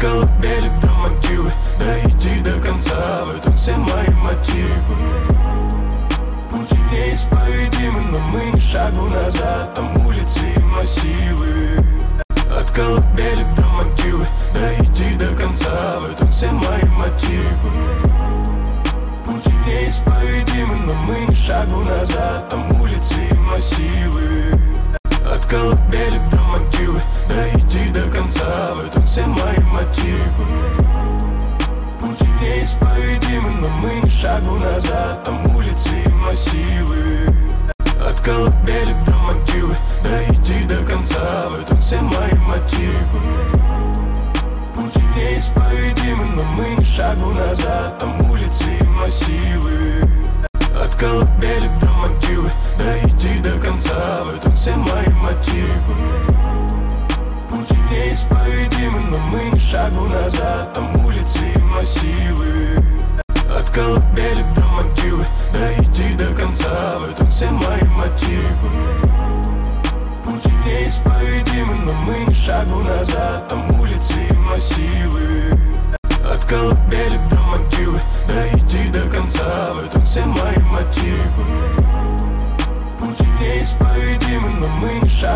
колыбели до могилы, дойти до конца, в этом все мои мотивы. Пути неисповедимы, но мы ни шагу назад, там улицы и массивы. От колыбели до могилы, дойти до конца, в этом все мои мотивы. Пути неисповедимы, но мы ни шагу назад, там улицы и массивы. От колыбели до могилы, дойти до конца, в этом все мои мотивы. Пути неисповедимы, но мы ни шагу назад, там улицы и массивы. От колыбели до могилы, дойти до конца, в этом все мои мотивы. Пути неисповедимы, но мы ни шагу назад, там улицы и массивы. От колыбели до могилы, дойти до конца, в этом все мои мотивы. Пути неисповедимы, но мы ни шагу назад, там улицы и массивы. От колыбели до могилы, дойти до конца, в этом все мои мотивы. Пути неисповедимы, но мы ни шагу назад, там улицы и массивы.